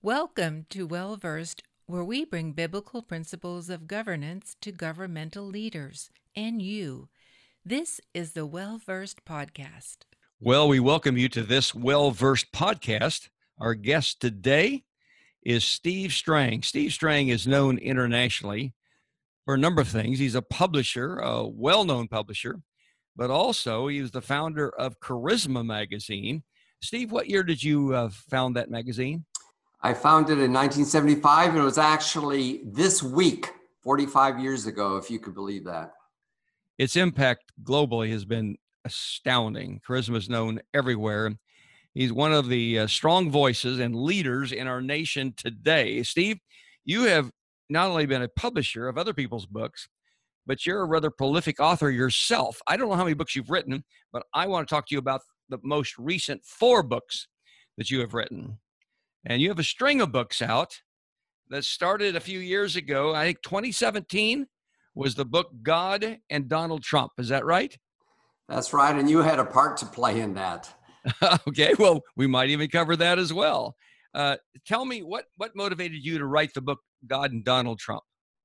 Welcome to Well Versed, where we bring biblical principles of governance to governmental leaders and you. This is the Well Versed Podcast. Well, we welcome you to this Well-Versed podcast. Our guest today is Steve Strang. Steve Strang is known internationally for a number of things. He's a publisher, a well-known publisher, but also he was the founder of Charisma Magazine. Steve, what year did you found that magazine? I founded it in 1975, and it was actually this week, 45 years ago, if you could believe that. Its impact globally has been astounding. Charisma is known everywhere. He's one of the strong voices and leaders in our nation today. Steve, you have not only been a publisher of other people's books, but you're a rather prolific author yourself. I don't know how many books you've written, but I want to talk to you about the most recent 4 books that you have written. And you have a string of books out that started a few years ago. I think 2017 was the book God and Donald Trump. Is that right? That's right. And you had a part to play in that. Okay, well, we might even cover that as well. Tell me, what motivated you to write the book God and Donald Trump?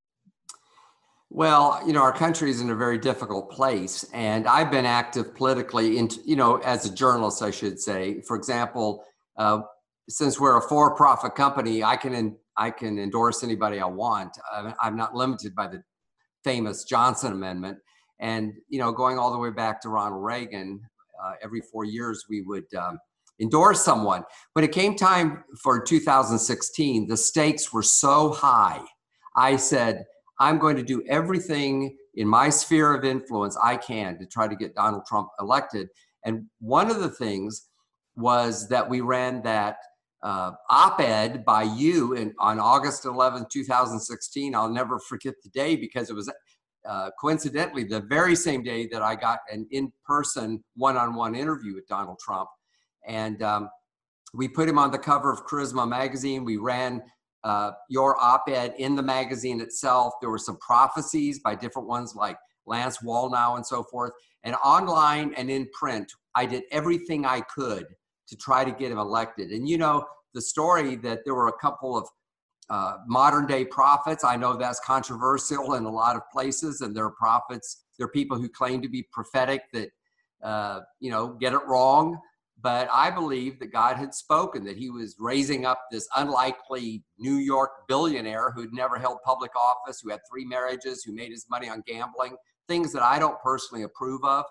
Well, our country is in a very difficult place, and I've been active politically, as a journalist, I should say. For example, since we're a for-profit company, I can endorse anybody I want. I'm not limited by the famous Johnson Amendment. And, going all the way back to Ronald Reagan, every 4 years we would endorse someone. When it came time for 2016, the stakes were so high. I said, I'm going to do everything in my sphere of influence I can to try to get Donald Trump elected. And one of the things was that we ran that op-ed by you on August 11, 2016. I'll never forget the day because it was coincidentally the very same day that I got an in-person one-on-one interview with Donald Trump. And we put him on the cover of Charisma Magazine. We ran your op-ed in the magazine itself. There were some prophecies by different ones like Lance Wallnau and so forth. And online and in print, I did everything I could to try to get him elected. And the story that there were a couple of modern day prophets. I know that's controversial in a lot of places, and there are prophets, there are people who claim to be prophetic that, get it wrong. But I believe that God had spoken, that he was raising up this unlikely New York billionaire who'd never held public office, who had 3 marriages, who made his money on gambling, things that I don't personally approve of.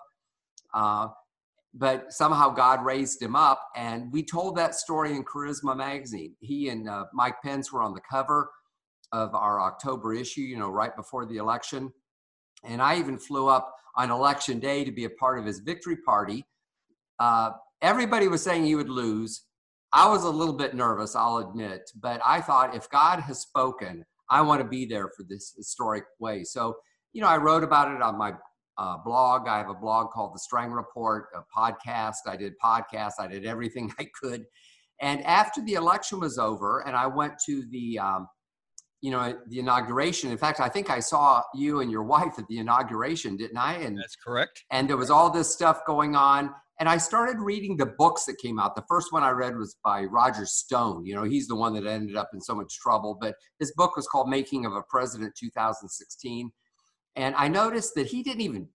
But somehow God raised him up, and we told that story in Charisma Magazine. He and Mike Pence were on the cover of our October issue, right before the election. And I even flew up on election day to be a part of his victory party. Everybody was saying he would lose. I was a little bit nervous, I'll admit, but I thought if God has spoken, I want to be there for this historic way. So, I wrote about it on my blog. I have a blog called The Strang Report, a podcast. I did podcasts. I did everything I could. And after the election was over and I went to the inauguration. In fact, I think I saw you and your wife at the inauguration, didn't I? And that's correct. And there was all this stuff going on. And I started reading the books that came out. The first one I read was by Roger Stone. He's the one that ended up in so much trouble. But his book was called Making of a President 2016. And I noticed that he didn't even,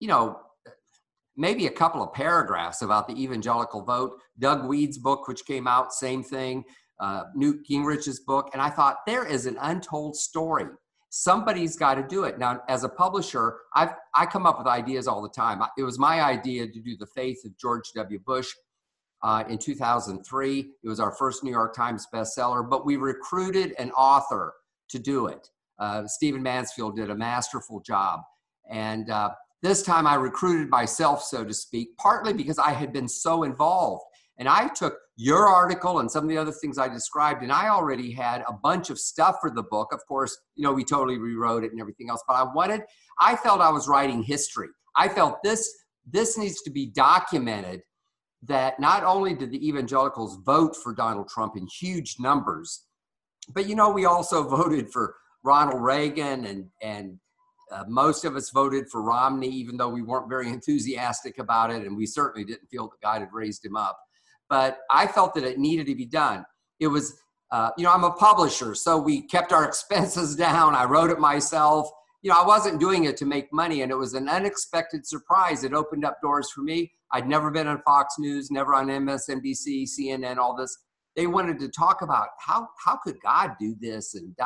maybe a couple of paragraphs about the evangelical vote. Doug Weed's book, which came out, same thing. Newt Gingrich's book. And I thought, there is an untold story. Somebody's got to do it. Now, as a publisher, I come up with ideas all the time. It was my idea to do The Faith of George W. Bush in 2003. It was our first New York Times bestseller, but we recruited an author to do it. Stephen Mansfield did a masterful job. And this time I recruited myself, so to speak, partly because I had been so involved. And I took your article and some of the other things I described, and I already had a bunch of stuff for the book. Of course, we totally rewrote it and everything else, but I felt I was writing history. I felt this needs to be documented, that not only did the evangelicals vote for Donald Trump in huge numbers, but, we also voted for Ronald Reagan and most of us voted for Romney, even though we weren't very enthusiastic about it. And we certainly didn't feel that God had raised him up. But I felt that it needed to be done. It was I'm a publisher, so we kept our expenses down. I wrote it myself. I wasn't doing it to make money, and it was an unexpected surprise. It opened up doors for me. I'd never been on Fox News, never on MSNBC, CNN, all this. They wanted to talk about how could God do this, and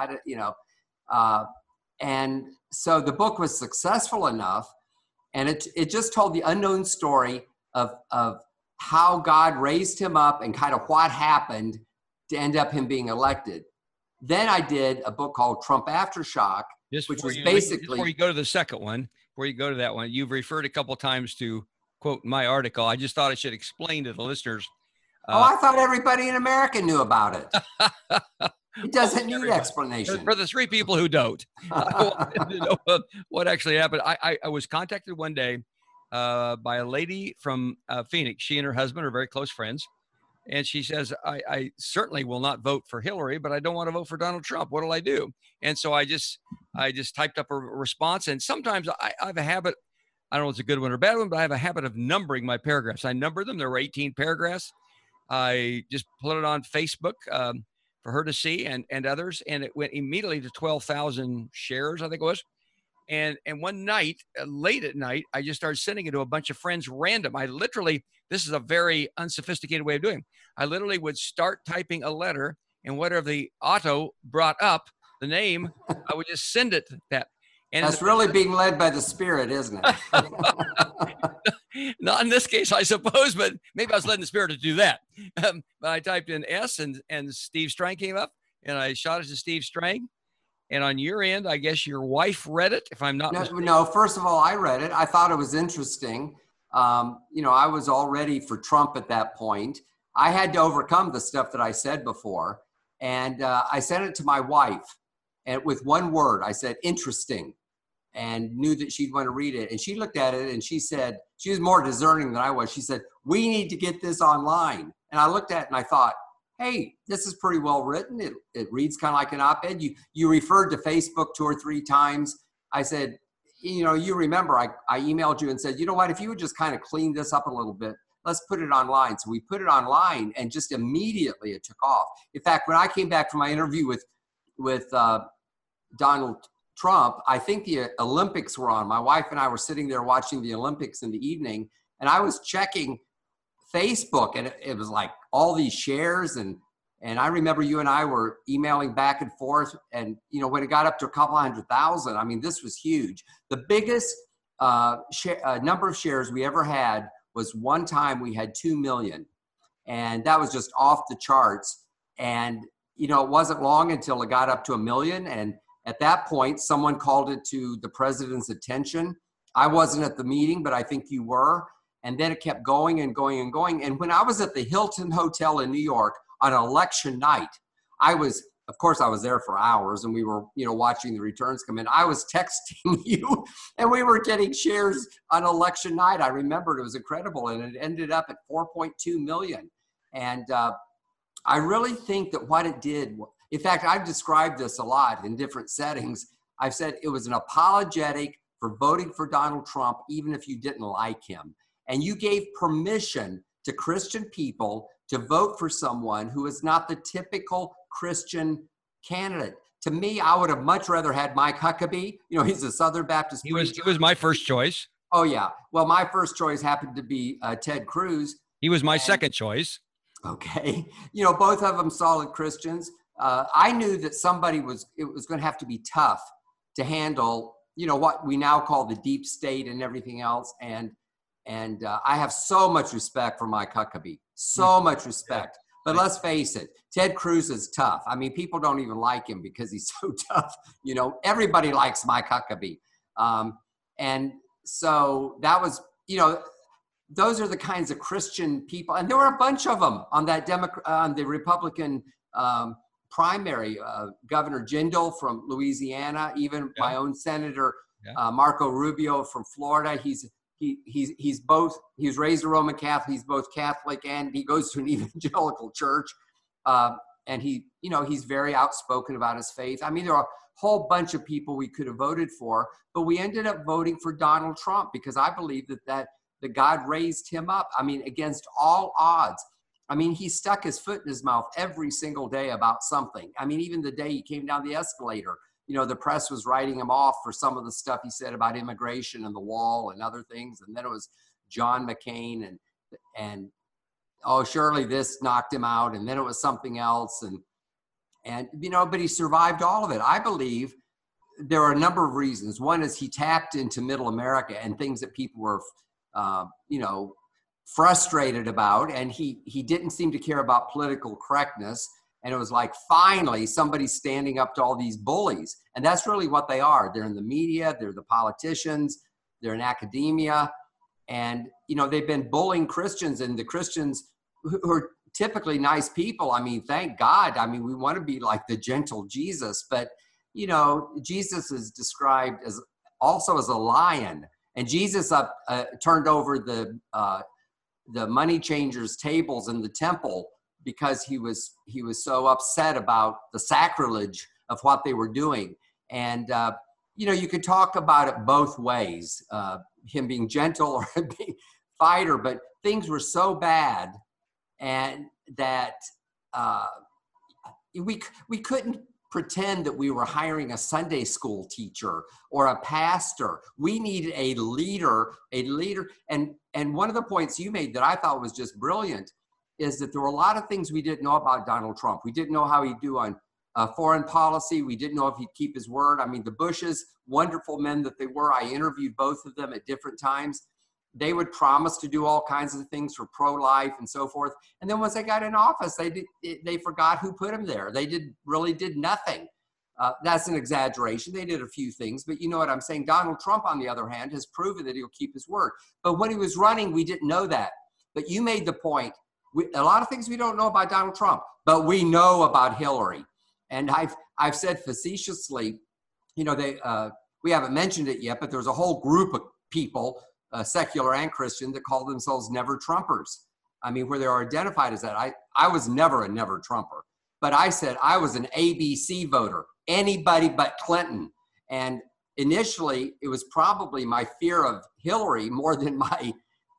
and so the book was successful enough, and it just told the unknown story of how God raised him up and kind of what happened to end up him being elected. Then I did a book called Trump Aftershock, which was basically... Before you go to the second one, before you go to that one, you've referred a couple of times to, quote, my article. I just thought I should explain to the listeners. I thought everybody in America knew about it. It doesn't need explanation. For the three people who don't, I wanted to know what actually happened. I was contacted one day by a lady from Phoenix. She and her husband are very close friends. And she says, I certainly will not vote for Hillary, but I don't want to vote for Donald Trump. What'll I do? And so I just typed up a response. And sometimes I have a habit, I don't know if it's a good one or a bad one, but I have a habit of numbering my paragraphs. I numbered them. There were 18 paragraphs. I just put it on Facebook for her to see and others. And it went immediately to 12,000 shares, I think it was. And one night, late at night, I just started sending it to a bunch of friends random. This is a very unsophisticated way of doing it. I literally would start typing a letter, and whatever the auto brought up, the name, I would just send it to that. And that's really being led by the Spirit, isn't it? Not in this case, I suppose, but maybe I was letting the Spirit to do that. But I typed in S, and Steve Strang came up, and I shot it to Steve Strang. And on your end, I guess your wife read it, if I'm not mistaken. No, first of all, I read it. I thought it was interesting. I was all ready for Trump at that point. I had to overcome the stuff that I said before. And I sent it to my wife. And with one word, I said, interesting, and knew that she'd want to read it. And she looked at it and she said, she was more discerning than I was. She said, we need to get this online. And I looked at it and I thought, hey, this is pretty well written. It reads kind of like an op-ed. You referred to Facebook 2 or 3 times. I said, you remember I emailed you and said, you know what, if you would just kind of clean this up a little bit, let's put it online. So we put it online, and just immediately it took off. In fact, when I came back from my interview with Donald Trump, I think the Olympics were on. My wife and I were sitting there watching the Olympics in the evening, and I was checking Facebook, and it was like all these shares, and I remember you and I were emailing back and forth, and when it got up to a couple 100,000, I mean, this was huge. The biggest number of shares we ever had was one time we had 2 million, and that was just off the charts. And it wasn't long until it got up to 1 million, and at that point, someone called it to the president's attention. I wasn't at the meeting, but I think you were. And then it kept going and going and going. And when I was at the Hilton Hotel in New York on election night, of course I was there for hours, and we were, watching the returns come in. I was texting you, and we were getting shares on election night. I remembered it was incredible. And it ended up at 4.2 million. And I really think that what it did, in fact, I've described this a lot in different settings. I've said it was an apologetic for voting for Donald Trump, even if you didn't like him. And you gave permission to Christian people to vote for someone who is not the typical Christian candidate. To me, I would have much rather had Mike Huckabee. He's a Southern Baptist preacher. He was my first choice. Oh, yeah. Well, my first choice happened to be Ted Cruz. He was my second choice. Okay. Both of them solid Christians. I knew that it was going to have to be tough to handle, what we now call the deep state and everything else. And I have so much respect for Mike Huckabee, so much respect. But let's face it, Ted Cruz is tough. I mean, people don't even like him because he's so tough. Everybody likes Mike Huckabee. And so that was, those are the kinds of Christian people. And there were a bunch of them on that on the Republican primary. Governor Jindal from Louisiana, even my own senator, Marco Rubio from Florida. He's raised a Roman Catholic. He's both Catholic and he goes to an evangelical church. And he's very outspoken about his faith. I mean, there are a whole bunch of people we could have voted for, but we ended up voting for Donald Trump because I believe that God raised him up. I mean, against all odds. I mean, he stuck his foot in his mouth every single day about something. I mean, even the day he came down the escalator, you know, the press was writing him off for some of the stuff he said about immigration and the wall and other things. And then it was John McCain and oh, surely this knocked him out. And then it was something else. And, you know, but he survived all of it. I believe there are a number of reasons. One is he tapped into middle America and things that people were, you know, frustrated about. And he didn't seem to care about political correctness. And it was like, finally, somebody's standing up to all these bullies. And that's really what they are. They're in the media, they're the politicians, they're in academia. And, you know, they've been bullying Christians, and the Christians who are typically nice people. I mean, thank God. I mean, we want to be like the gentle Jesus, but, you know, Jesus is described as also as a lion. And Jesus turned over the money changers' tables in the temple because he was so upset about the sacrilege of what they were doing. And, you know, you could talk about it both ways, him being gentle or being fighter, but things were so bad and that we couldn't pretend that we were hiring a Sunday school teacher or a pastor. We needed a leader. And one of the points you made that I thought was just brilliant is that there were a lot of things we didn't know about Donald Trump. We didn't know how he'd do on foreign policy. We didn't know if he'd keep his word. I mean, the Bushes, wonderful men that they were, I interviewed both of them at different times. They would promise to do all kinds of things for pro-life and so forth. And then once they got in office, they forgot who put them there. They really did nothing. That's an exaggeration. They did a few things, but you know what I'm saying? Donald Trump, on the other hand, has proven that he'll keep his word. But when he was running, we didn't know that. But you made the point. A lot of things we don't know about Donald Trump, but we know about Hillary. And I've said facetiously, you know, we haven't mentioned it yet, but there's a whole group of people, secular and Christian, that call themselves never Trumpers. I mean, where they are identified as that. I was never a never Trumper, but I said I was an ABC voter, anybody but Clinton. And initially, it was probably my fear of Hillary more than my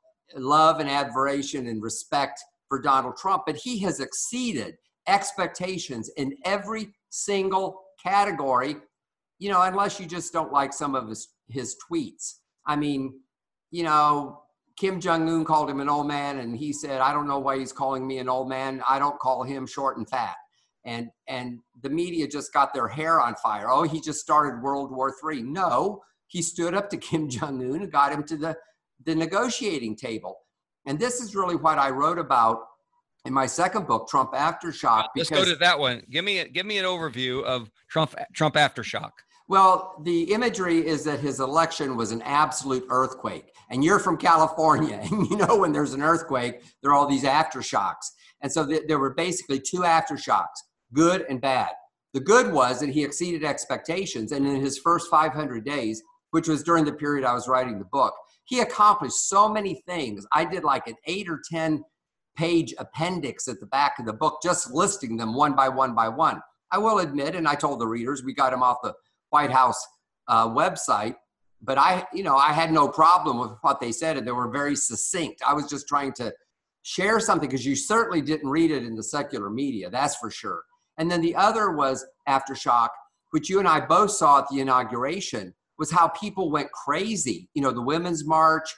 love and admiration and respect for Donald Trump. But he has exceeded expectations in every single category, you know, unless you just don't like some of his tweets. I mean, you know, Kim Jong-un called him an old man, and he said, I don't know why he's calling me an old man. I don't call him short and fat. And the media just got their hair on fire. Oh, he just started World War III. No, he stood up to Kim Jong-un and got him to the negotiating table. And this is really what I wrote about in my second book, Trump Aftershock. Let's go to that one. Give me an overview of Trump Aftershock. Well, the imagery is that his election was an absolute earthquake. And you're from California, and you know when there's an earthquake, there are all these aftershocks. And so there were basically two aftershocks, good and bad. The good was that he exceeded expectations. And in his first 500 days, which was during the period I was writing the book, he accomplished so many things. I did like an 8 or 10 page appendix at the back of the book, just listing them one by one by one. I will admit, and I told the readers, we got him off the White House website, but I had no problem with what they said, and they were very succinct. I was just trying to share something because you certainly didn't read it in the secular media, that's for sure. And then the other was Aftershock, which you and I both saw at the inauguration, was how people went crazy. You know, the Women's March,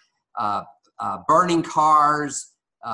burning cars,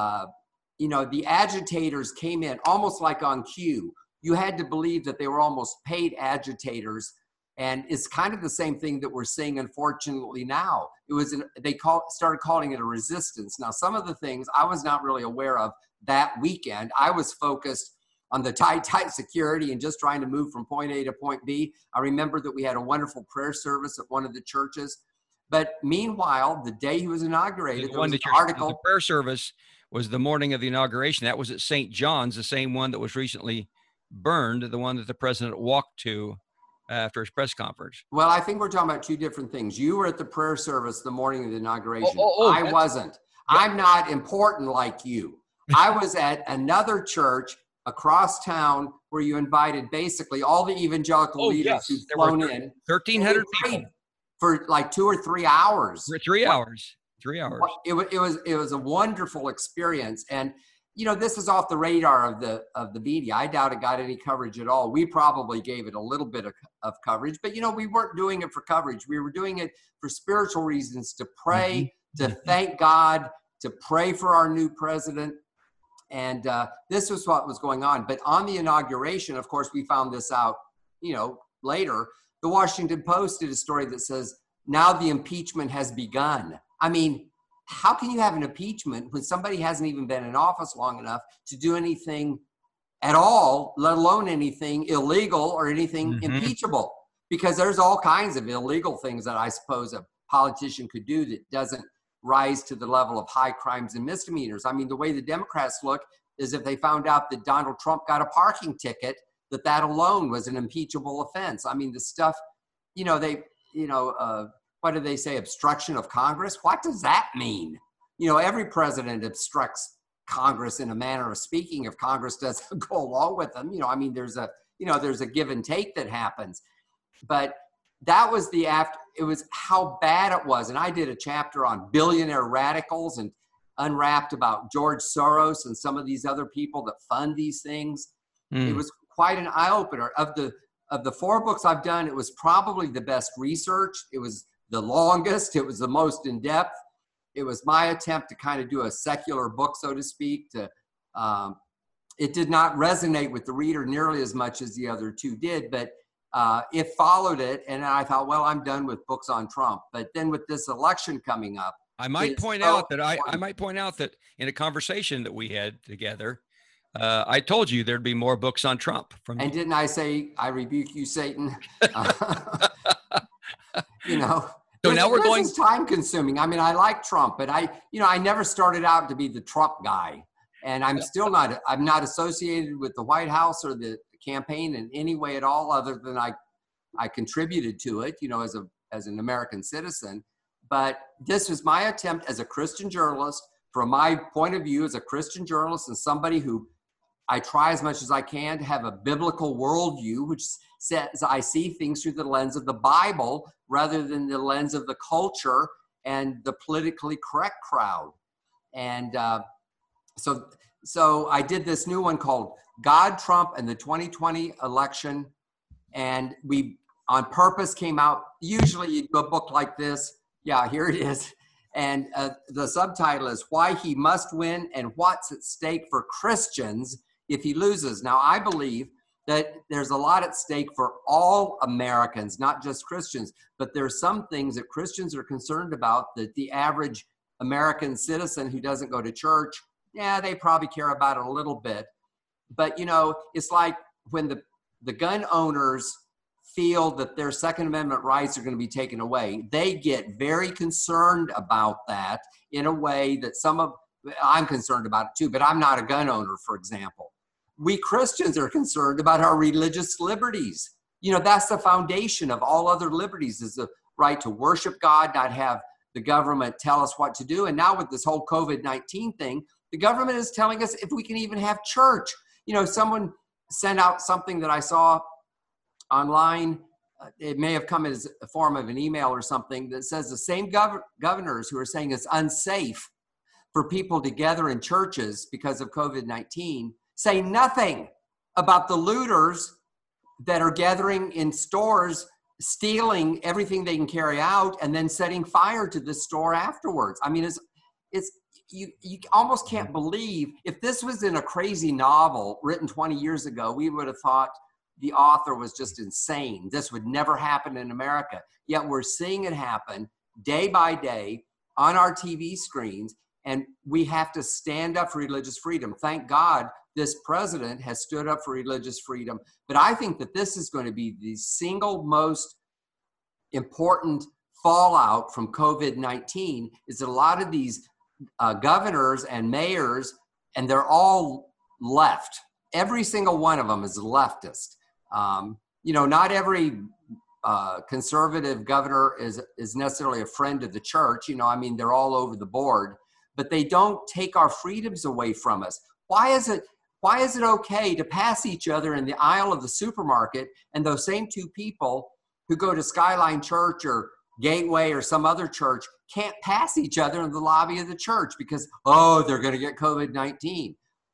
you know, the agitators came in almost like on cue. You had to believe that they were almost paid agitators. And it's kind of the same thing that we're seeing, unfortunately, now. It was started calling it a resistance. Now, some of the things I was not really aware of that weekend. I was focused on the tight security and just trying to move from point A to point B. I remember that we had a wonderful prayer service at one of the churches. But meanwhile, the day he was inaugurated, there was an article. The prayer service was the morning of the inauguration. That was at St. John's, the same one that was recently burned, the one that the president walked to after his press conference. Well, I think we're talking about two different things. You were at the prayer service the morning of the inauguration. I wasn't. Yeah. I'm not important like you. I was at another church across town where you invited basically all the evangelical leaders who'd flown in. 1,300 people. For like 2 or 3 hours. For 3 hours. 3 hours. It was a wonderful experience. And, this was off the radar of the media. I doubt it got any coverage at all. We probably gave it a little bit of coverage, but we weren't doing it for coverage. We were doing it for spiritual reasons, to pray, to thank God, to pray for our new president. And this was what was going on. But on the inauguration, of course, we found this out, later. The Washington Post did a story that says, now the impeachment has begun. I mean, how can you have an impeachment when somebody hasn't even been in office long enough to do anything at all, let alone anything illegal or anything impeachable? Because there's all kinds of illegal things that I suppose a politician could do that doesn't rise to the level of high crimes and misdemeanors. I mean, the way the Democrats look is if they found out that Donald Trump got a parking ticket, that alone was an impeachable offense. I mean, the stuff, what do they say? Obstruction of Congress? What does that mean? Every president obstructs Congress in a manner of speaking if Congress doesn't go along with them. There's a give and take that happens. But that was it was how bad it was. And I did a chapter on billionaire radicals and unwrapped about George Soros and some of these other people that fund these things. It was quite an eye-opener. Of the 4 books I've done, it was probably the best research. It was the longest. It was the most in-depth. It was my attempt to kind of do a secular book, so to speak. It did not resonate with the reader nearly as much as the other 2 did, but it followed it. And I thought, well, I'm done with books on Trump. But then with this election coming up, I might point out that in a conversation that we had together, I told you there'd be more books on Trump from and you. Didn't I say, I rebuke you, Satan? So now we're going. It's time consuming. I mean, I like Trump, but I never started out to be the Trump guy, and I'm still not. I'm not associated with the White House or the campaign in any way at all, other than I contributed to it, as an American citizen. But this was my attempt as a Christian journalist, from my point of view as a Christian journalist and somebody who I try as much as I can to have a biblical worldview, which says I see things through the lens of the Bible rather than the lens of the culture and the politically correct crowd. And so I did this new one called God, Trump, and the 2020 Election. And we, on purpose, came out, usually you do a book like this. Yeah, here it is. And the subtitle is Why He Must Win and What's at Stake for Christians if He Loses. Now, I believe that there's a lot at stake for all Americans, not just Christians, but there's some things that Christians are concerned about that the average American citizen who doesn't go to church, they probably care about it a little bit. But, it's like when the gun owners feel that their Second Amendment rights are going to be taken away, they get very concerned about that in a way that I'm concerned about it too, but I'm not a gun owner, for example. We Christians are concerned about our religious liberties. That's the foundation of all other liberties, is the right to worship God, not have the government tell us what to do. And now with this whole COVID-19 thing, the government is telling us if we can even have church. Someone sent out something that I saw online. It may have come as a form of an email or something that says the same governors who are saying it's unsafe for people to gather in churches because of COVID-19 say nothing about the looters that are gathering in stores, stealing everything they can carry out, and then setting fire to the store afterwards. I mean, you almost can't believe, if this was in a crazy novel written 20 years ago, we would have thought the author was just insane. This would never happen in America. Yet we're seeing it happen day by day on our TV screens, and we have to stand up for religious freedom. Thank God this president has stood up for religious freedom. But I think that this is going to be the single most important fallout from COVID-19, is that a lot of these governors and mayors, and they're all left. Every single one of them is leftist. Not every conservative governor is necessarily a friend of the church. They're all over the board, but they don't take our freedoms away from us. Why is it okay to pass each other in the aisle of the supermarket, and those same 2 people who go to Skyline Church or Gateway or some other church can't pass each other in the lobby of the church because, they're going to get COVID-19?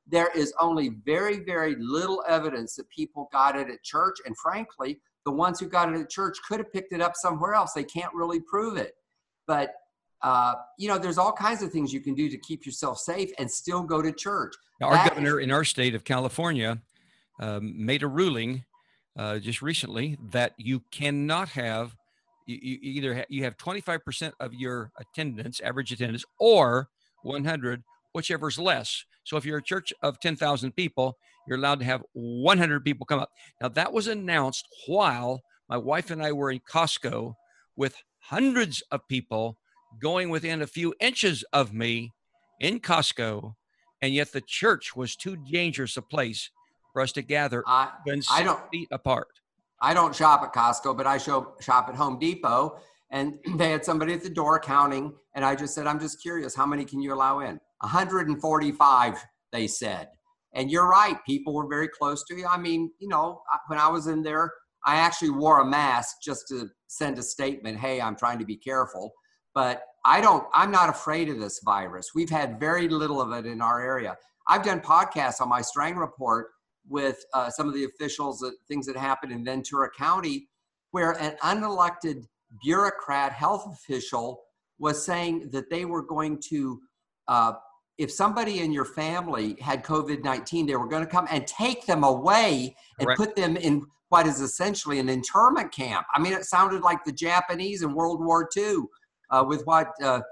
there is only very, very little evidence that people got it at church. And frankly, the ones who got it at church could have picked it up somewhere else. They can't really prove it. But, there's all kinds of things you can do to keep yourself safe and still go to church. Now, our governor in our state of California made a ruling just recently that you cannot have, you have 25% of your attendance, average attendance, or 100, whichever's less. So if you're a church of 10,000 people, you're allowed to have 100 people come up. Now, that was announced while my wife and I were in Costco with hundreds of people going within a few inches of me in Costco, and yet the church was too dangerous a place for us to gather 6 feet apart. I don't shop at Costco, but I shop at Home Depot, and they had somebody at the door counting, and I just said, I'm just curious, how many can you allow in? 145, they said. And you're right, people were very close to you. I mean, when I was in there, I actually wore a mask just to send a statement, hey, I'm trying to be careful. But I'm not afraid of this virus. We've had very little of it in our area. I've done podcasts on my Strang Report with some of the officials, things that happened in Ventura County, where an unelected bureaucrat health official was saying that they were going to, if somebody in your family had COVID-19, they were going to come and take them away and Correct. put them in what is essentially an internment camp. I mean, it sounded like the Japanese in World War II with what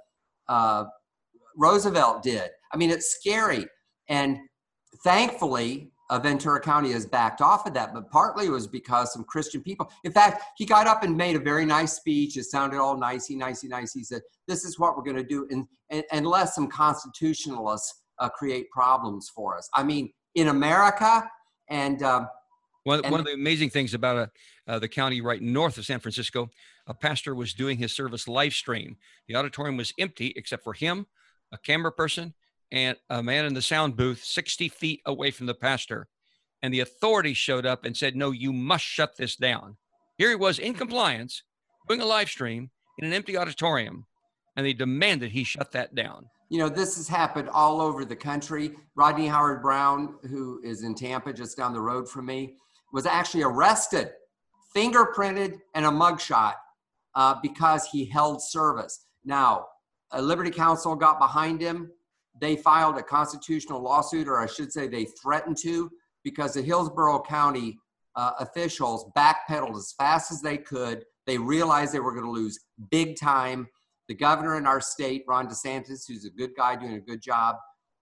Roosevelt did. I mean, it's scary. And thankfully, Ventura County has backed off of that, but partly it was because some Christian people. In fact, he got up and made a very nice speech. It sounded all nicey. He said, this is what we're going to do, and unless some constitutionalists create problems for us. I mean, in America, and one of the amazing things about the county right north of San Francisco, a pastor was doing his service live stream. The auditorium was empty except for him, a camera person, and a man in the sound booth 60 feet away from the pastor. And the authorities showed up and said, no, you must shut this down. Here he was in compliance, doing a live stream in an empty auditorium, and they demanded he shut that down. This has happened all over the country. Rodney Howard-Browne, who is in Tampa, just down the road from me, was actually arrested, fingerprinted, and a mugshot because he held service. Now, Liberty Counsel got behind him. They filed a constitutional lawsuit, or I should say they threatened to, because the Hillsborough County officials backpedaled as fast as they could. They realized they were going to lose big time. The governor in our state, Ron DeSantis, who's a good guy doing a good job,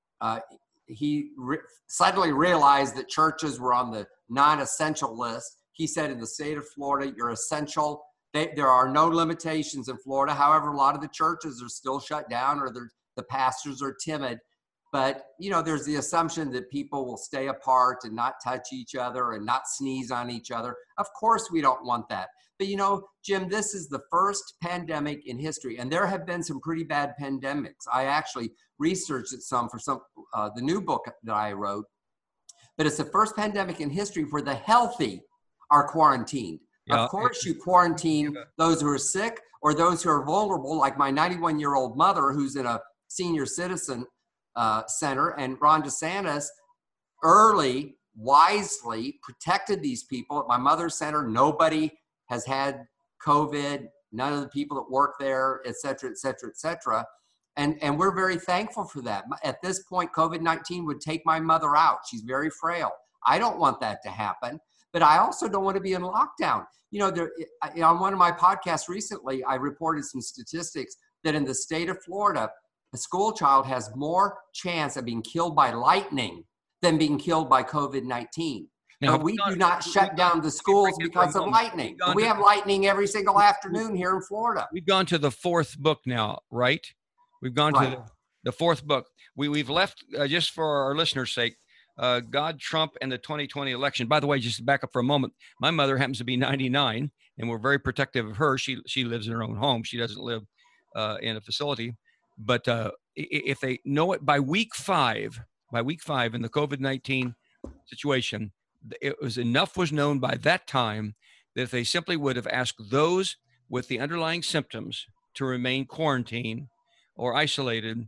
he suddenly realized that churches were on the non-essential list. He said, in the state of Florida, you're essential. There are no limitations in Florida. However, a lot of the churches are still shut down, or the pastors are timid. But, there's the assumption that people will stay apart and not touch each other and not sneeze on each other. Of course, we don't want that. But, Jim, this is the first pandemic in history, and there have been some pretty bad pandemics. I actually researched it some for the new book that I wrote. But it's the first pandemic in history where the healthy are quarantined. Yeah, of course, you quarantine those who are sick or those who are vulnerable, like my 91-year-old mother who's in a senior citizen center. And Ron DeSantis early, wisely protected these people. At my mother's center, nobody has had COVID, none of the people that work there, et cetera, et cetera, et cetera. And we're very thankful for that. At this point, COVID-19 would take my mother out. She's very frail. I don't want that to happen, but I also don't want to be in lockdown. On one of my podcasts recently, I reported some statistics that in the state of Florida, a school child has more chance of being killed by lightning than being killed by COVID-19. Now, but we do not shut down the schools because of lightning. We have lightning every single afternoon here in Florida. We've gone to the fourth book now, right? We've gone to the fourth book. We've left, just for our listeners' sake, God, Trump, and the 2020 election. By the way, just to back up for a moment, my mother happens to be 99, and we're very protective of her. She lives in her own home. She doesn't live in a facility. But if they know it by week five in the COVID-19 situation, enough was known by that time that if they simply would have asked those with the underlying symptoms to remain quarantined or isolated,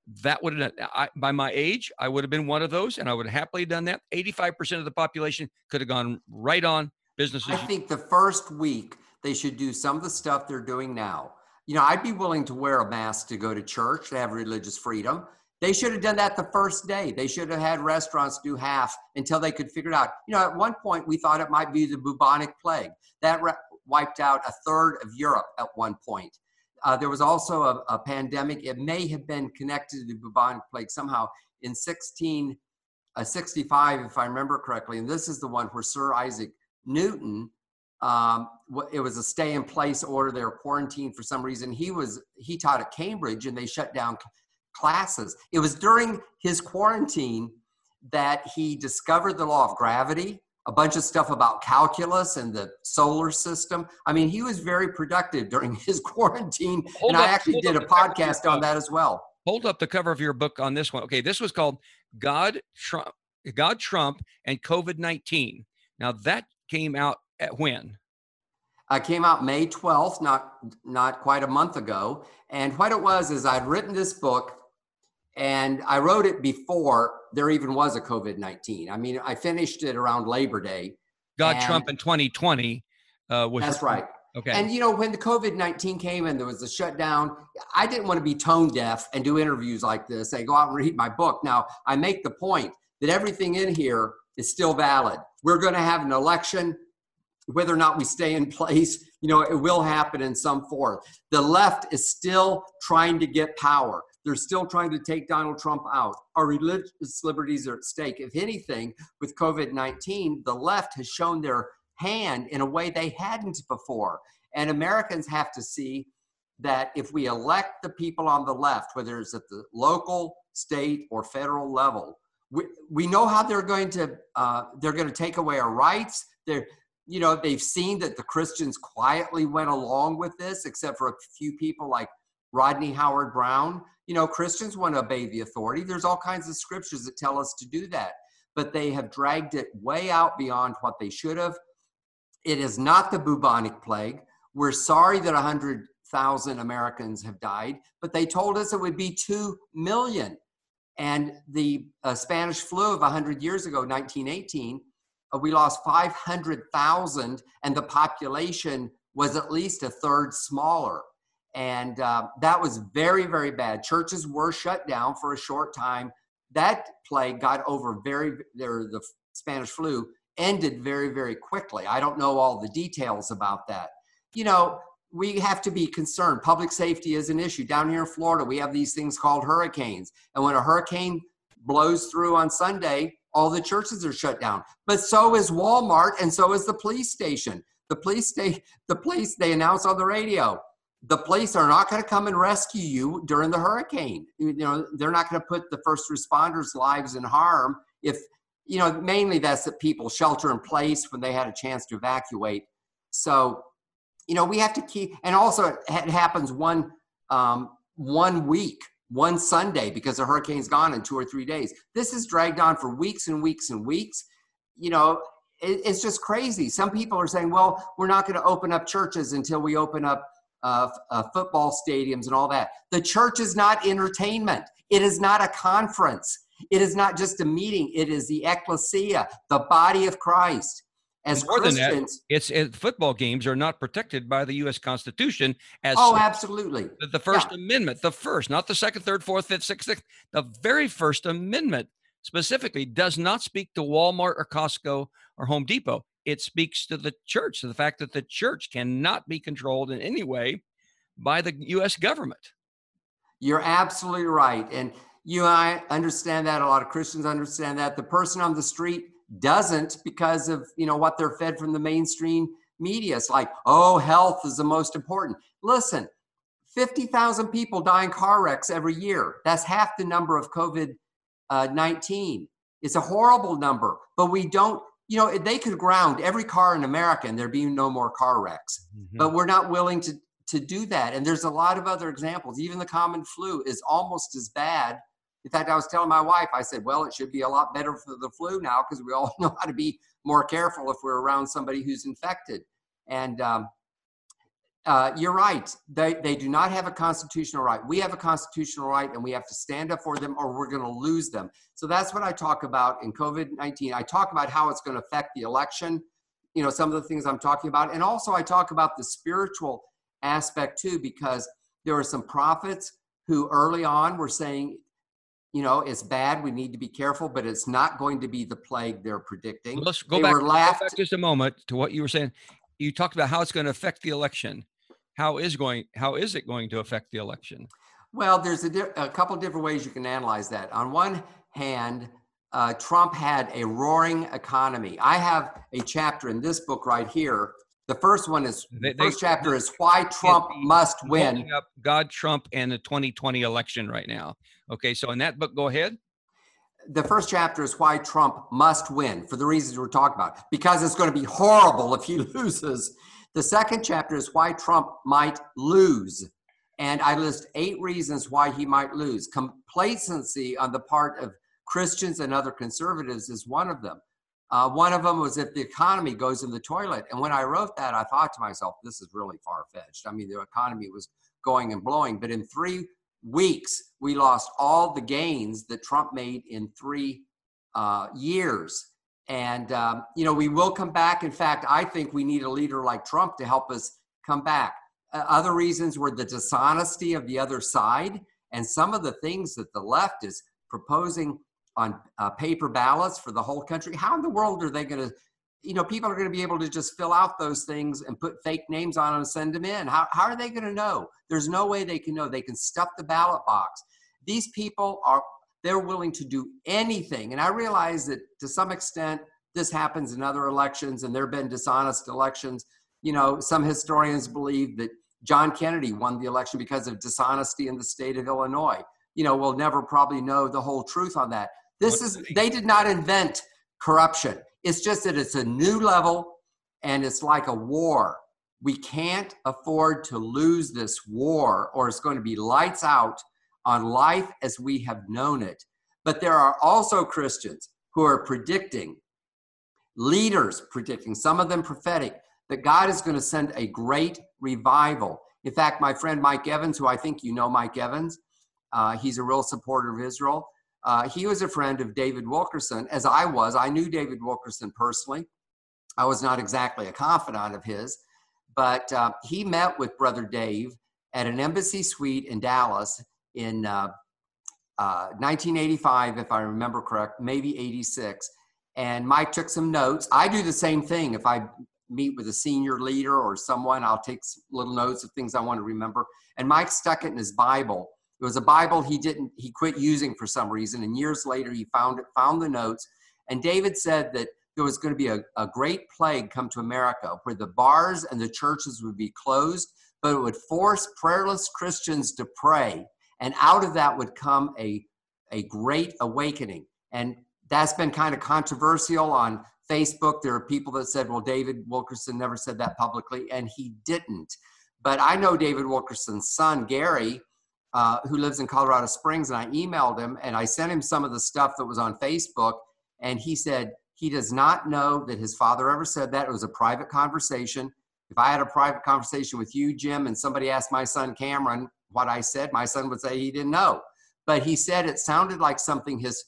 that would have, by my age, I would have been one of those, and I would have happily done that. 85% of the population could have gone right on business as I usual. think the first week they should do some of the stuff they're doing now. I'd be willing to wear a mask to go to church, to have religious freedom. They should have done that the first day. They should have had restaurants do half until they could figure it out. At one point we thought it might be the bubonic plague. That wiped out a third of Europe at one point. There was also a pandemic. It may have been connected to the bubonic plague somehow in 1665, if I remember correctly. And this is the one where Sir Isaac Newton, it was a stay-in-place order. They were quarantined for some reason. He taught at Cambridge, and they shut down classes. It was during his quarantine that he discovered the law of gravity, a bunch of stuff about calculus and the solar system. I mean, he was very productive during his quarantine, I actually did a podcast on that as well. Hold up the cover of your book on this one. Okay, this was called God, Trump, and COVID-19. Now that came out at when? Came out May 12th, not quite a month ago. And what it was is I'd written this book, and I wrote it before there even was a COVID-19. I mean, I finished it around Labor Day. Trump in 2020. That's right. Okay. And, when the COVID-19 came and there was a shutdown, I didn't want to be tone deaf and do interviews like this. Say, go out and read my book. Now, I make the point that everything in here is still valid. We're going to have an election. Whether or not we stay in place, it will happen in some form. The left is still trying to get power. They're still trying to take Donald Trump out. Our religious liberties are at stake. If anything, with COVID-19, the left has shown their hand in a way they hadn't before. And Americans have to see that if we elect the people on the left, whether it's at the local, state, or federal level, we know how they're going to take away our rights. They've seen that the Christians quietly went along with this, except for a few people like Rodney Howard Brown. Christians want to obey the authority. There's all kinds of scriptures that tell us to do that, but they have dragged it way out beyond what they should have. It is not the bubonic plague. We're sorry that 100,000 Americans have died, but they told us it would be 2 million. And the Spanish flu of 100 years ago, 1918, we lost 500,000, and the population was at least a third smaller. And that was very, very bad. Churches were shut down for a short time. That plague got over the Spanish flu ended very, very quickly. I don't know all the details about that. We have to be concerned. Public safety is an issue. Down here in Florida, we have these things called hurricanes. And when a hurricane blows through on Sunday, all the churches are shut down. But so is Walmart, and so is the police station. The police, they announce on the radio, the police are not going to come and rescue you during the hurricane. They're not going to put the first responders' lives in harm if, mainly that's that people shelter in place when they had a chance to evacuate. So, we have to keep, and also it happens one week, one Sunday, because the hurricane's gone in 2 or 3 days. This is dragged on for weeks and weeks and weeks. It's just crazy. Some people are saying, well, we're not going to open up churches until we open up football stadiums and all that. The church is not entertainment. It is not a conference. It is not just a meeting. It is the ecclesia, the body of Christ. As more Christians, than that, football games are not protected by the U.S. Constitution. Absolutely. The First Amendment, the first, not the second, third, fourth, fifth, sixth, the very First Amendment specifically does not speak to Walmart or Costco or Home Depot. It speaks to the church, to the fact that the church cannot be controlled in any way by the U.S. government. You're absolutely right. And you and I understand that. A lot of Christians understand that. The person on the street doesn't, because of what they're fed from the mainstream media. It's like, health is the most important. Listen, 50,000 people die in car wrecks every year. That's half the number of COVID-19. It's a horrible number, but we don't, they could ground every car in America and there'd be no more car wrecks. Mm-hmm. But we're not willing to do that. And there's a lot of other examples. Even the common flu is almost as bad. In fact, I was telling my wife, I said, well, it should be a lot better for the flu now, because we all know how to be more careful if we're around somebody who's infected. And You're right. They do not have a constitutional right. We have a constitutional right, and we have to stand up for them, or we're going to lose them. So that's what I talk about in COVID-19. I talk about how it's going to affect the election, some of the things I'm talking about. And also I talk about the spiritual aspect too, because there were some prophets who early on were saying, it's bad, we need to be careful, but it's not going to be the plague they're predicting. Let's go back just a moment to what you were saying. You talked about how it's going to affect the election. How is it going to affect the election? Well, there's a couple different ways you can analyze that. On one hand, Trump had a roaring economy. I have a chapter in this book right here. The first one is first chapter is why Trump must win. Up God, Trump, and the 2020 election right now. Okay, so in that book, go ahead. The first chapter is why Trump must win, for the reasons we're talking about, because it's going to be horrible if he loses. The second chapter is why Trump might lose. And I list 8 reasons why he might lose. Complacency on the part of Christians and other conservatives is one of them. One of them was if the economy goes in the toilet. And when I wrote that, I thought to myself, this is really far-fetched. I mean, the economy was going and blowing. But in 3 weeks, we lost all the gains that Trump made in 3 years. And, we will come back. In fact, I think we need a leader like Trump to help us come back. Other reasons were the dishonesty of the other side and some of the things that the left is proposing on paper ballots for the whole country. How in the world are they going to, people are going to be able to just fill out those things and put fake names on them and send them in? How are they going to know? There's no way they can know. They can stuff the ballot box. These people they're willing to do anything. And I realize that to some extent, this happens in other elections, and there have been dishonest elections. Some historians believe that John Kennedy won the election because of dishonesty in the state of Illinois. We'll never probably know the whole truth on that. They did not invent corruption. It's just that it's a new level, and it's like a war. We can't afford to lose this war, or it's going to be lights out on life as we have known it. But there are also Christians who are predicting, leaders predicting, some of them prophetic, that God is going to send a great revival. In fact, my friend Mike Evans, who I think you know Mike Evans, he's a real supporter of Israel. He was a friend of David Wilkerson, as I was. I knew David Wilkerson personally. I was not exactly a confidant of his, but he met with Brother Dave at an embassy suite in Dallas in 1985, if I remember correct, maybe 86. And Mike took some notes. I do the same thing. If I meet with a senior leader or someone, I'll take little notes of things I want to remember. And Mike stuck it in his Bible. It was a Bible he quit using for some reason. And years later, he found the notes. And David said that there was going to be a great plague come to America where the bars and the churches would be closed, but it would force prayerless Christians to pray. And out of that would come a great awakening. And that's been kind of controversial on Facebook. There are people that said, well, David Wilkerson never said that publicly, and he didn't. But I know David Wilkerson's son, Gary, who lives in Colorado Springs, and I emailed him, and I sent him some of the stuff that was on Facebook, and he said he does not know that his father ever said that. It was a private conversation. If I had a private conversation with you, Jim, and somebody asked my son, Cameron, what I said, my son would say he didn't know. But he said it sounded like something his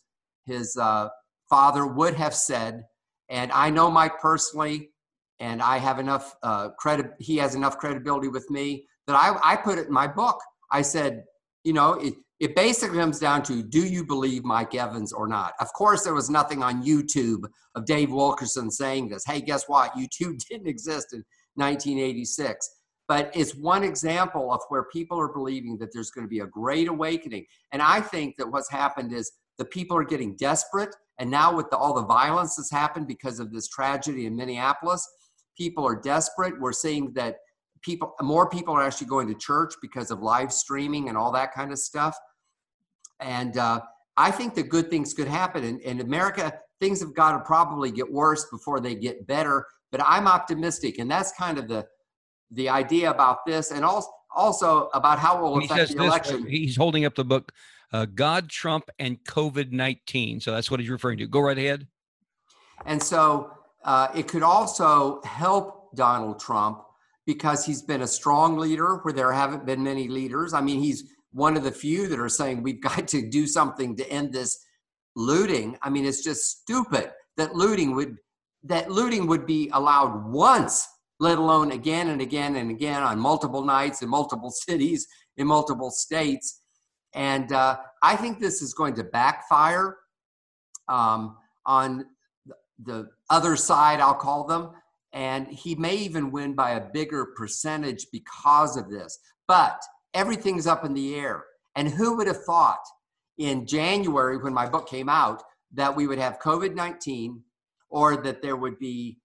father would have said. And I know Mike personally, and I have enough he has enough credibility with me that I put it in my book. I said, it basically comes down to, do you believe Mike Evans or not? Of course, there was nothing on YouTube of Dave Wilkerson saying this. Hey, guess what? YouTube didn't exist in 1986. But it's one example of where people are believing that there's going to be a great awakening. And I think that what's happened is the people are getting desperate. And now with all the violence that's happened because of this tragedy in Minneapolis, people are desperate. We're seeing that more people are actually going to church because of live streaming and all that kind of stuff. And I think that good things could happen. In America, things have got to probably get worse before they get better. But I'm optimistic. And that's kind of the idea about this, and also about how it will affect the election. He's holding up the book, God, Trump, and COVID-19. So that's what he's referring to. Go right ahead. And so it could also help Donald Trump because he's been a strong leader where there haven't been many leaders. I mean, he's one of the few that are saying we've got to do something to end this looting. I mean, it's just stupid that looting would be allowed once, let alone again and again and again on multiple nights in multiple cities, in multiple states. And I think this is going to backfire on the other side, I'll call them. And he may even win by a bigger percentage because of this. But everything's up in the air. And who would have thought in January, when my book came out, that we would have COVID-19, or that there would be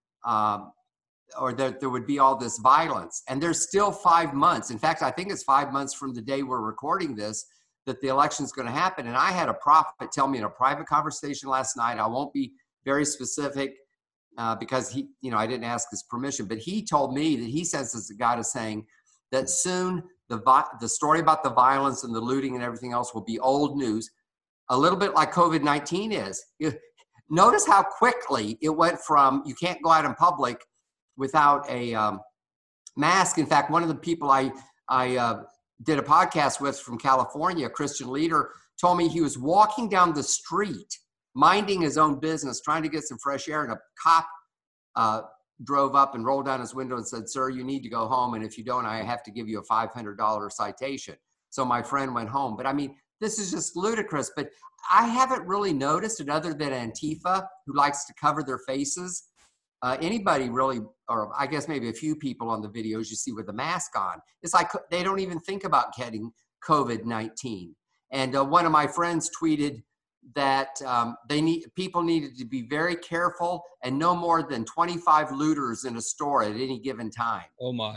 all this violence? And there's still 5 months. In fact, I think it's 5 months from the day we're recording this that the election's going to happen. And I had a prophet tell me in a private conversation last night, I won't be very specific because I didn't ask his permission, but he told me that he senses that God is saying that soon the story about the violence and the looting and everything else will be old news, a little bit like COVID-19 is. Notice how quickly it went from you can't go out in public without a mask. In fact, one of the people I did a podcast with from California, a Christian leader, told me he was walking down the street, minding his own business, trying to get some fresh air, and a cop drove up and rolled down his window and said, "Sir, you need to go home, and if you don't, I have to give you a $500 citation." So my friend went home. But I mean, this is just ludicrous. But I haven't really noticed it, other than Antifa, who likes to cover their faces. Anybody really, or I guess maybe a few people on the videos you see with the mask on, it's like they don't even think about getting COVID-19. And one of my friends tweeted that people needed to be very careful and no more than 25 looters in a store at any given time. Oh my.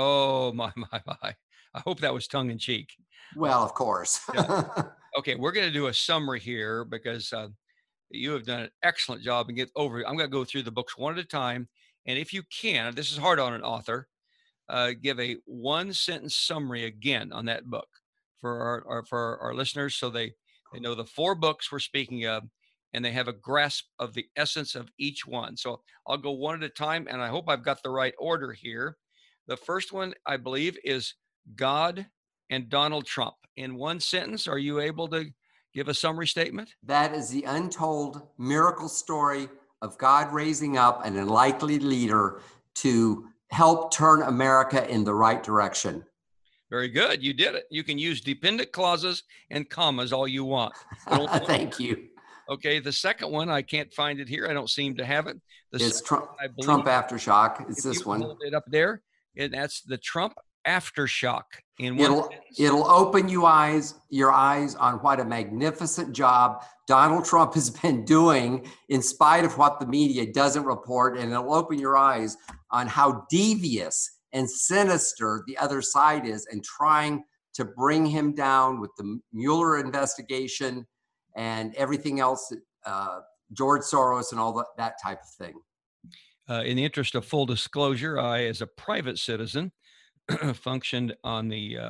I hope that was tongue in cheek. Well, of course. Yeah. Okay, we're going to do a summary here because you have done an excellent job and get over. I'm going to go through the books one at a time. And if you can, this is hard on an author, give a 1-sentence summary again on that book for our listeners, so they know the 4 books we're speaking of, and they have a grasp of the essence of each one. So I'll go one at a time, and I hope I've got the right order here. The first one, I believe, is God and Donald Trump. In 1 sentence, are you able to give a summary statement? That is the untold miracle story of God raising up an unlikely leader to help turn America in the right direction. Very good. You did it. You can use dependent clauses and commas all you want. Thank you. Okay. The second one, I can't find it here. I don't seem to have it. It's Trump Aftershock. It's this one. Hold it up there. And that's the Trump Aftershock. It'll open your eyes on what a magnificent job Donald Trump has been doing in spite of what the media doesn't report. And it'll open your eyes on how devious and sinister the other side is, and trying to bring him down with the Mueller investigation and everything else, George Soros and all that type of thing. In the interest of full disclosure, I, as a private citizen, functioned on the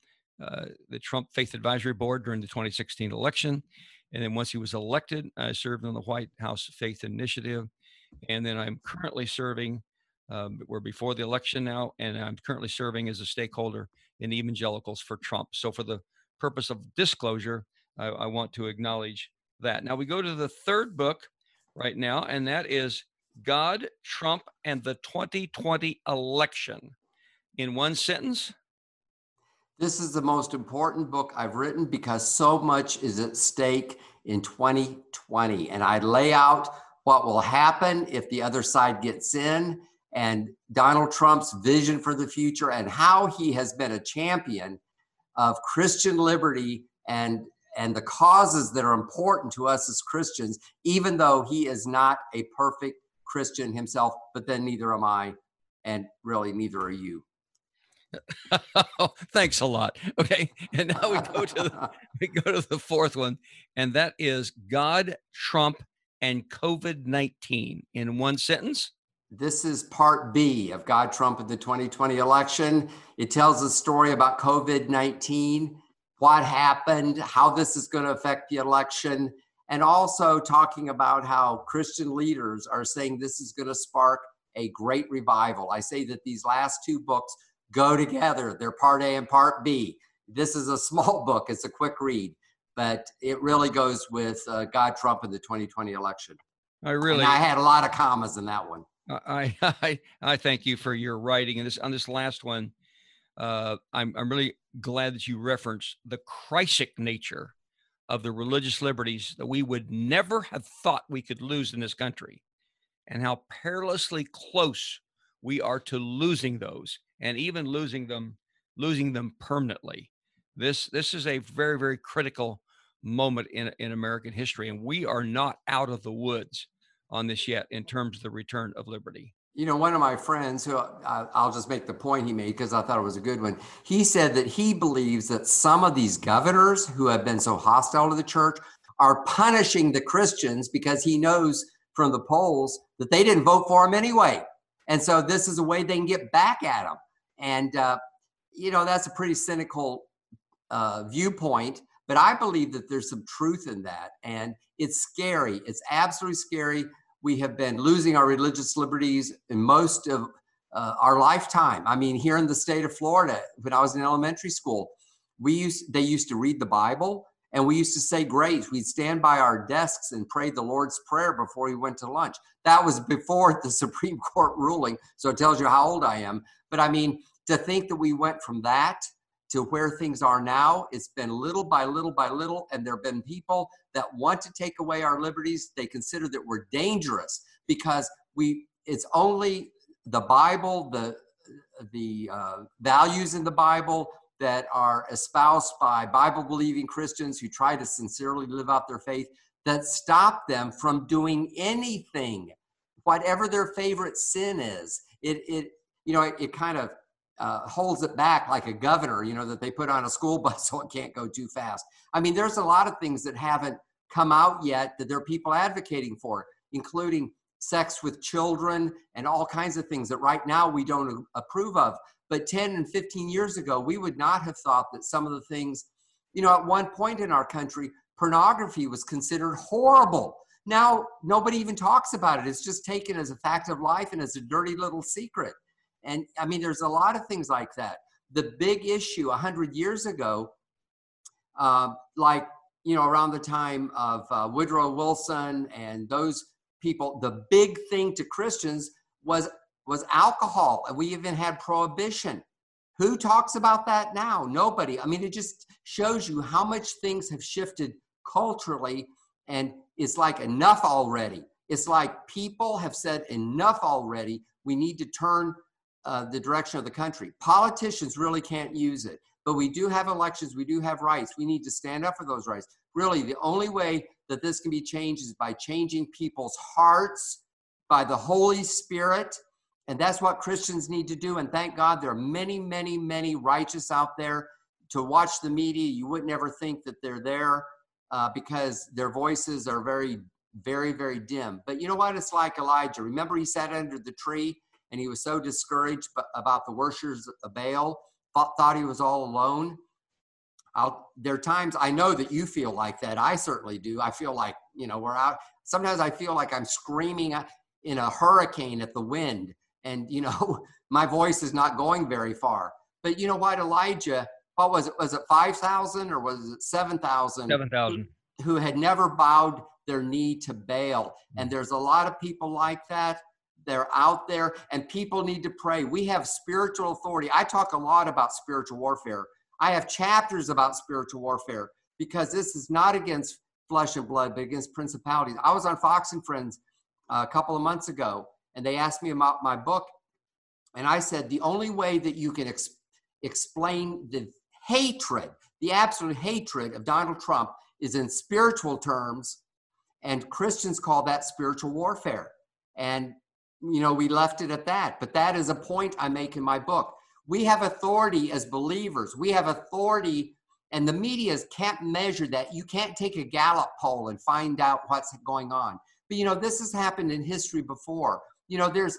Trump Faith Advisory Board during the 2016 election. And then once he was elected, I served on the White House Faith Initiative. And then I'm currently serving, we're before the election now, and I'm currently serving as a stakeholder in Evangelicals for Trump. So for the purpose of disclosure, I want to acknowledge that. Now we go to the third book right now, and that is God, Trump, and the 2020 election. In 1 sentence? This is the most important book I've written because so much is at stake in 2020. And I lay out what will happen if the other side gets in, and Donald Trump's vision for the future, and how he has been a champion of Christian liberty and the causes that are important to us as Christians, even though he is not a perfect Christian himself, but then neither am I, and really neither are you. Thanks a lot. Okay, and now we go to the fourth one, and that is God, Trump, and COVID-19. In 1 sentence? This is part B of God, Trump, and the 2020 election. It tells a story about COVID-19, what happened, how this is going to affect the election, and also talking about how Christian leaders are saying this is going to spark a great revival. I say that these last two books go together. They're part A and part B. This is a small book. It's a quick read, but it really goes with God, Trump, and the 2020 election. And I had a lot of commas in that one. I thank you for your writing. And on this last one, I'm really glad that you referenced the crisis nature of the religious liberties that we would never have thought we could lose in this country, and how perilously close we are to losing those, and even losing them permanently. This is a very, very critical moment in American history, and we are not out of the woods on this yet in terms of the return of liberty. You know, one of my friends, who I'll just make the point he made because I thought it was a good one. He said that he believes that some of these governors who have been so hostile to the church are punishing the Christians because he knows from the polls that they didn't vote for him anyway. And so this is a way they can get back at them. And, you know, that's a pretty cynical viewpoint, but I believe that there's some truth in that. And it's scary. It's absolutely scary. We have been losing our religious liberties in most of our lifetime. I mean, here in the state of Florida, when I was in elementary school, they used to read the Bible, and we used to say grace. We'd stand by our desks and pray the Lord's Prayer before we went to lunch. That was before the Supreme Court ruling, so it tells you how old I am. But I mean, to think that we went from that to where things are now, it's been little by little by little, and there have been people that want to take away our liberties. They consider that we're dangerous because it's only the Bible, the values in the Bible that are espoused by Bible-believing Christians who try to sincerely live out their faith, that stop them from doing anything, whatever their favorite sin is. It kind of holds it back like a governor, you know, that they put on a school bus so it can't go too fast. I mean, there's a lot of things that haven't come out yet that there are people advocating for, including sex with children and all kinds of things that right now we don't approve of. But 10 and 15 years ago, we would not have thought that some of the things, you know, at one point in our country, pornography was considered horrible. Now, nobody even talks about it. It's just taken as a fact of life and as a dirty little secret. And I mean, there's a lot of things like that. The big issue 100 years ago, like, you know, around the time of Woodrow Wilson and those people, the big thing to Christians was alcohol. And we even had prohibition. Who talks about that now? Nobody. I mean, it just shows you how much things have shifted culturally, and it's like enough already. It's like people have said enough already. We need to turn the direction of the country. Politicians really can't use it, but we do have elections. We do have rights. We need to stand up for those rights. Really, the only way that this can be changed is by changing people's hearts by the Holy Spirit. And that's what Christians need to do. And thank God there are many, many, many righteous out there. To watch the media, you would never think that they're there because their voices are very, very, very dim. But you know what? It's like Elijah. Remember, he sat under the tree and he was so discouraged about the worshipers of Baal, thought he was all alone. There are times I know that you feel like that. I certainly do. I feel like, you know, we're out. Sometimes I feel like I'm screaming in a hurricane at the wind. And, you know, my voice is not going very far. But you know what, Elijah, what was it? Was it 5,000 or was it 7,000? 7,000. Who had never bowed their knee to Baal. And there's a lot of people like that. They're out there, and people need to pray. We have spiritual authority. I talk a lot about spiritual warfare. I have chapters about spiritual warfare because this is not against flesh and blood, but against principalities. I was on Fox and Friends a couple of months ago, and they asked me about my book. And I said, the only way that you can explain the hatred, the absolute hatred of Donald Trump is in spiritual terms. And Christians call that spiritual warfare. And, you know, we left it at that. But that is a point I make in my book. We have authority as believers. We have authority, and the media can't measure that. You can't take a Gallup poll and find out what's going on. But, you know, this has happened in history before. You know, there's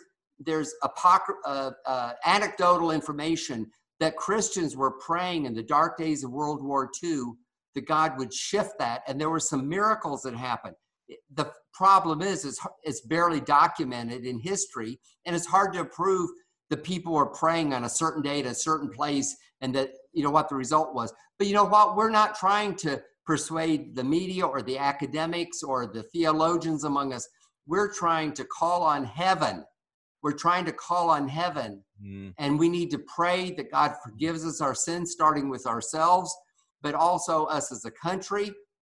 anecdotal information that Christians were praying in the dark days of World War II that God would shift that, and there were some miracles that happened. The problem is it's barely documented in history, and it's hard to prove the people were praying on a certain day at a certain place and that, what the result was. But you know what? We're not trying to persuade the media or the academics or the theologians among us. We're trying to call on heaven. We're trying to call on heaven. And we need to pray that God forgives us our sins, starting with ourselves, but also us as a country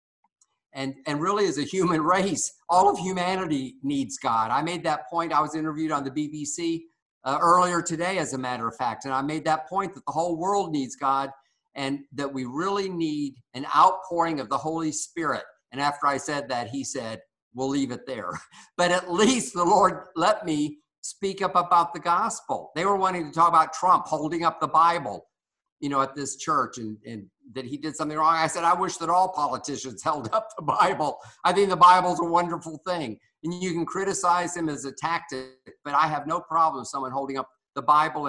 and really as a human race. All of humanity needs God. I made that point. I was interviewed on the BBC earlier today, as a matter of fact, and I made that point that the whole world needs God and that we really need an outpouring of the Holy Spirit. And after I said that, he said, we'll leave it there. But at least the Lord let me speak up about the gospel. They were wanting to talk about Trump holding up the Bible, at this church and that he did something wrong. I said, I wish that all politicians held up the Bible. I think the Bible's a wonderful thing. And you can criticize him as a tactic, but I have no problem with someone holding up the Bible.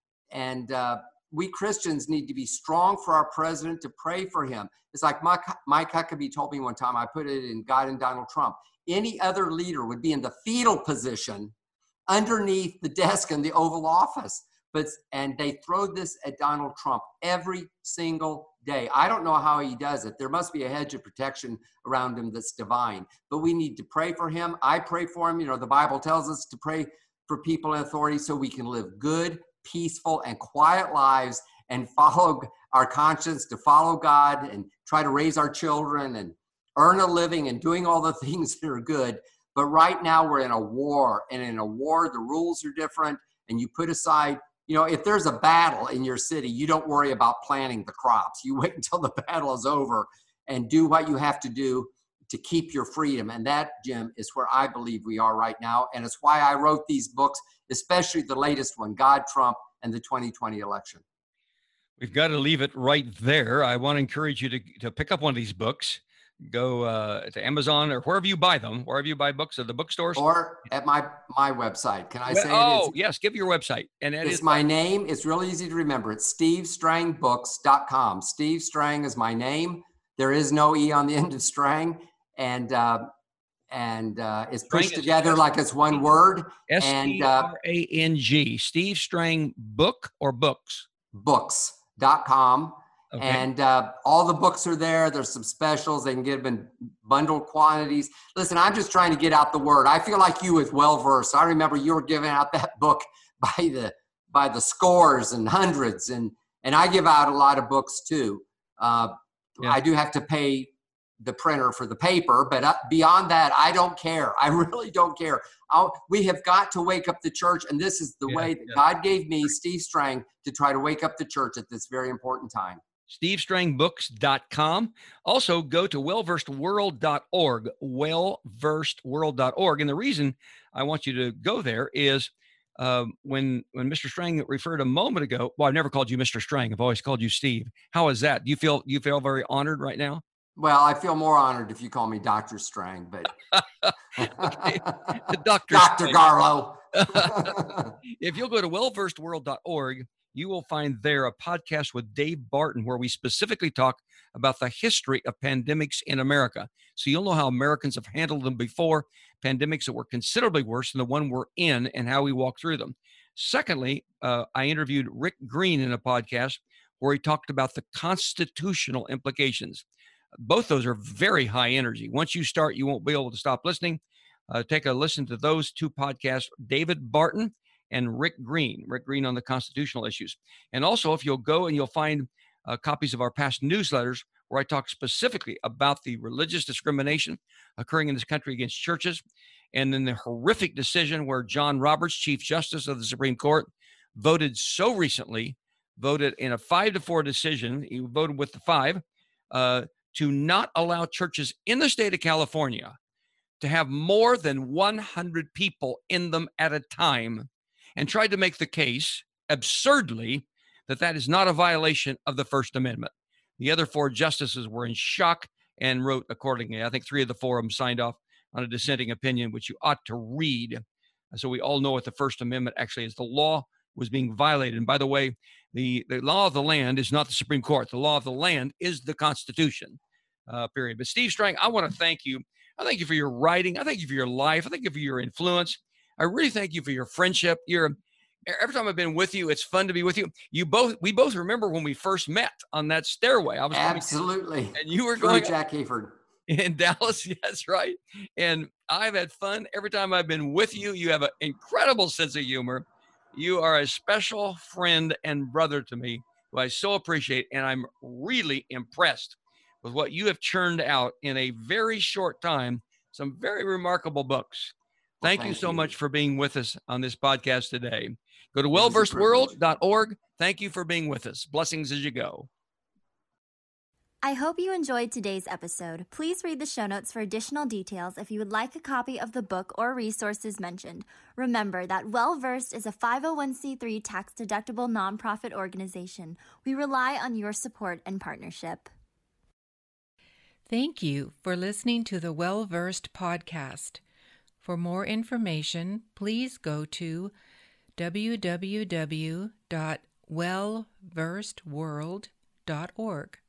And we Christians need to be strong for our president, to pray for him. It's like Mike Huckabee told me one time, I put it in God and Donald Trump. Any other leader would be in the fetal position underneath the desk in the Oval Office. And they throw this at Donald Trump every single day. I don't know how he does it. There must be a hedge of protection around him that's divine. But we need to pray for him. I pray for him. The Bible tells us to pray for people in authority so we can live good, peaceful, and quiet lives and follow our conscience, to follow God and try to raise our children and earn a living and doing all the things that are good. But right now we're in a war, and in a war, the rules are different, and you put aside, if there's a battle in your city, you don't worry about planting the crops. You wait until the battle is over and do what you have to do to keep your freedom. And that, Jim, is where I believe we are right now. And it's why I wrote these books, especially the latest one, God, Trump, and the 2020 election. We've got to leave it right there. I want to encourage you to pick up one of these books. Go to Amazon or wherever you buy them, wherever you buy books, at the bookstores. Or at my website. Can I say it? Oh, yes. Give your website. And it's my name. It's really easy to remember. It's SteveStrangBooks.com. Steve Strang is my name. There is no E on the end of Strang. And it's pushed together like it's one word. STRANG. Steve Strang Book or Books? Books.com. Okay. And all the books are there. There's some specials. They can get them in bundled quantities. Listen, I'm just trying to get out the word. I feel like you with Well Versed. I remember you were giving out that book by the scores and hundreds. And I give out a lot of books too. I do have to pay the printer for the paper, but beyond that, I don't care. I really don't care. We have got to wake up the church, and this is the way that God gave me, Steve Strang, to try to wake up the church at this very important time. SteveStrangBooks.com. Also, go to wellversedworld.org, wellversedworld.org. And the reason I want you to go there is when Mr. Strang referred a moment ago, well, I've never called you Mr. Strang. I've always called you Steve. How is that? Do you feel very honored right now? Well, I feel more honored if you call me Dr. Strang, but Dr. Garlow. If you'll go to wellversedworld.org, you will find there a podcast with Dave Barton where we specifically talk about the history of pandemics in America. So you'll know how Americans have handled them before, pandemics that were considerably worse than the one we're in, and how we walk through them. Secondly, I interviewed Rick Green in a podcast where he talked about the constitutional implications. Both those are very high energy. Once you start, you won't be able to stop listening. Take a listen to those two podcasts, David Barton and Rick Green on the constitutional issues. And also, if you'll go and you'll find copies of our past newsletters where I talk specifically about the religious discrimination occurring in this country against churches, and then the horrific decision where John Roberts, Chief Justice of the Supreme Court, voted in a 5-4 decision. He voted with the 5, to not allow churches in the state of California to have more than 100 people in them at a time, and tried to make the case, absurdly, that is not a violation of the First Amendment. The other 4 justices were in shock and wrote accordingly. I think 3 of the 4 of them signed off on a dissenting opinion, which you ought to read. So we all know what the First Amendment actually is. The law was being violated. And by the way, the law of the land is not the Supreme Court. The law of the land is the Constitution, period. But Steve Strang, I want to thank you I thank you for your writing. I thank you for your life. I thank you for your influence. I really thank you for your friendship. Every time I've been with you, it's fun to be with you. We both remember when we first met on that stairway. I was Absolutely. and you were Through going Jack Hayford in Dallas. That's right. And I've had fun every time I've been with you. You have an incredible sense of humor. You are a special friend and brother to me, who I so appreciate. And I'm really impressed with what you have churned out in a very short time. Some very remarkable books. Thank you so much for being with us on this podcast today. Go to wellversedworld.org. Thank you for being with us. Blessings as you go. I hope you enjoyed today's episode. Please read the show notes for additional details if you would like a copy of the book or resources mentioned. Remember that Well-Versed is a 501c3 tax-deductible nonprofit organization. We rely on your support and partnership. Thank you for listening to the Well-Versed podcast. For more information, please go to www.wellversedworld.org.